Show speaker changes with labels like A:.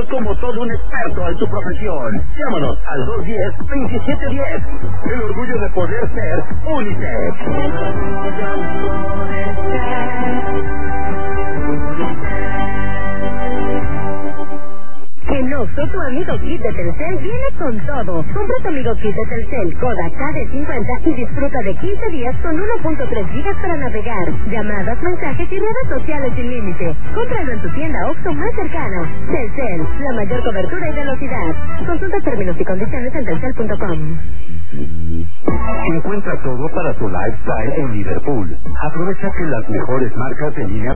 A: como todo un experto en tu profesión. Llámanos al 210-2710. El orgullo de poder ser Unicef.
B: En Oxxo, tu amigo Kit de Telcel viene con todo. Compra tu amigo Kit de Telcel Kodak KD50 y disfruta de 15 días con 1.3 gigas para navegar, llamadas, mensajes y redes sociales sin límite. Cómpralo en tu tienda Oxxo más cercana. Telcel, la mayor cobertura y velocidad. Consulta términos y condiciones en telcel.com.
A: Encuentra todo para tu lifestyle en Liverpool. Aprovecha que las mejores marcas en línea